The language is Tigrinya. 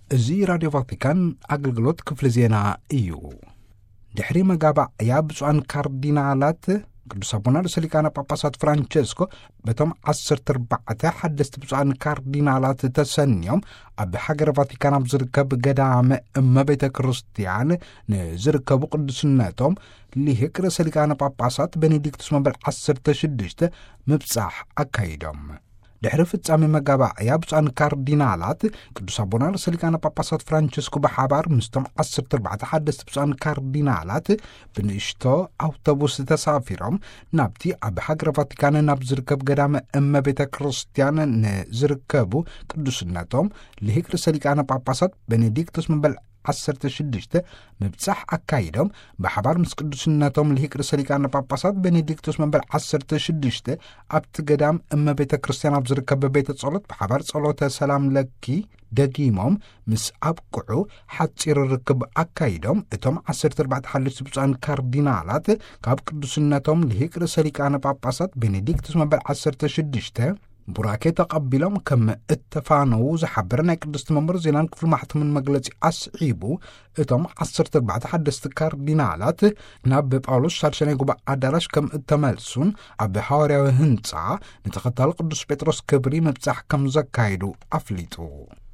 زي راديو فاتيكان أجلجلوت كفل زينا إيو دحري مجابع يابس عن كاردينالات ቅዱስ አቡነ ርእሰ ሊቃነ ጳጳሳት ፍራንቼስኮ በቶም 14 ሓደስቲ ብፁዓን ካርዲናላት ተሰንዮም ኣብ ሃገረ ቫቲካን ኣብ ዝርከብ ገዳመ እመቤተ ክርስቲያን ንዝርከቡ ቅዱስነቶም ሊቅ ርእሰ ሊቃነ ጳጳሳት ቤኔዲክቱስ መበል 16 ምብጻሕ አካሂዶም ድሕሪ ፍጻሜ መጋባእያ ብፁዓን ካርዲናላት ቅዱስ አቡነ ርእሰ ሊቃነ ጳጳሳት ፍራንቼስኮ በሓባር ምስቶም 14 ሓደስቲ ብፁዓን ካርዲናላት ብንእሽቶ አውቶቡስ ተሳፊሮም ናብቲ ኣብ ሃገረ ቫቲካን ናብ ዝርከብ ገዳመ እመቤተ ክርስቲያን ንዝርከቡ ቅዱስነቶም ሊቅ ርእሰ ሊቃነ ጳጳሳት ቤኔዲክቱስ መበል 16 ምብጻሕ አካሂዶም በሓባር ምስ ቅዱስነቶም ሊቅ ርእሰ ሊቃነ ጳጳሳት ቤኔዲክቱስ መበል 16 ኣብቲ ገዳም እመቤተ ክርስቲያን ኣብ ዝርከብ ቤተ ጸሎት በሓባር ጸሎተ ሰላም ለኪ ደጊሞም ምስ ኣብቅዑ ሓጺር ርክብ አካሂዶም እቶም 14 ሓደስቲ ብፁዓን ካርዲናላት ካብ ቅዱስነቶም ሊቅ ርእሰ ሊቃነ ጳጳሳት ቤኔዲክቱስ መበል 16 ቡራኬ ተቀቢሎም ከም እተፋነው ዝሓብር ናይ ቅድስት መምህር ዜናን ክፍል ማሕተምን መግለጺ አስዒቡ እቶም 14 ሓደስቲ ካርዲናላት ናብ ጳውሎስ ሳልሳይ ጉባኤ አዳራሽ ከም እተመልሱን ኣብ ሐዋርያዊ ህንጻ ንተኸታሊ ቅዱስ ጴጥሮስ ክብሪ ምብጻሕ ከም ዘካይዱ ኣፍሊጡ